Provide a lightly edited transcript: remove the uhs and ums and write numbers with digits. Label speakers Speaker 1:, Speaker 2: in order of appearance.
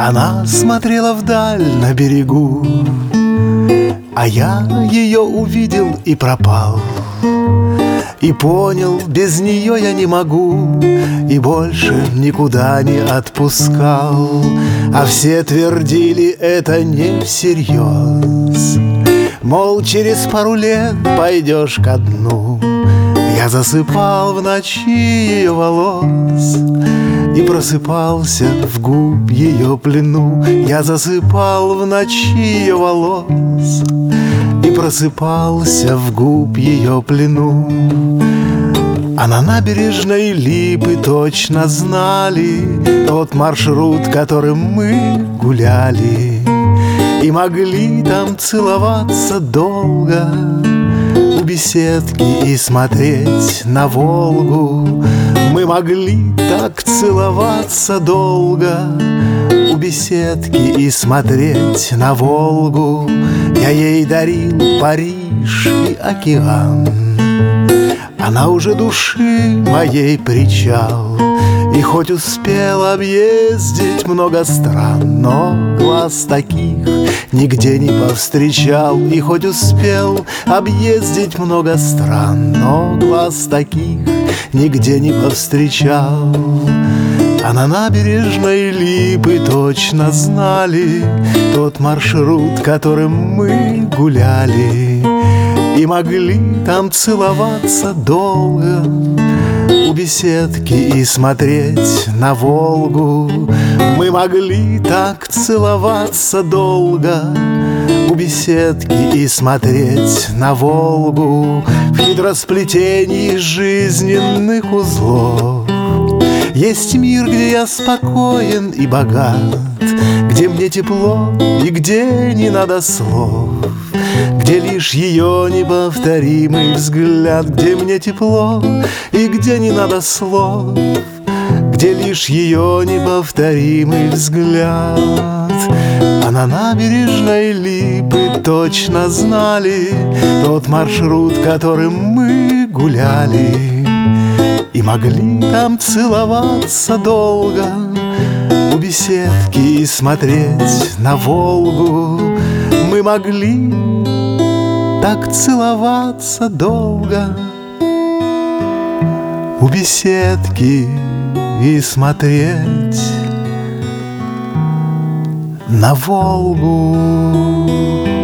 Speaker 1: Она смотрела вдаль на берегу, а я ее увидел и пропал. И понял, без нее я не могу, и больше никуда не отпускал. А все твердили это не всерьез, мол, через пару лет пойдешь ко дну. Я засыпал в ночи ее волос и просыпался в губ ее плену. Я засыпал в ночи ее волос и просыпался в губ ее плену. А на набережной Липы точно знали тот маршрут, которым мы гуляли, и могли там целоваться долго у беседки и смотреть на Волгу. Мы могли так целоваться долго у беседки и смотреть на Волгу. Я ей дарил Париж и океан, она уже души моей причал. И хоть успел объездить много стран, но глаз таких нигде не повстречал. И хоть успел объездить много стран, но глаз таких нигде не повстречал. А на набережной Липы точно знали тот маршрут, которым мы гуляли, и могли там целоваться долго у беседки и смотреть на Волгу. Мы могли так целоваться долго у беседки и смотреть на Волгу. В хитросплетении жизненных узлов есть мир, где я спокоен и богат, где мне тепло и где не надо слов, где лишь ее неповторимый взгляд, где мне тепло и где не надо слов, где лишь ее неповторимый взгляд. А на набережной Липы точно знали тот маршрут, которым мы гуляли, и могли там целоваться долго у беседки и смотреть на Волгу. Мы могли так целоваться долго у беседки и смотреть на Волгу.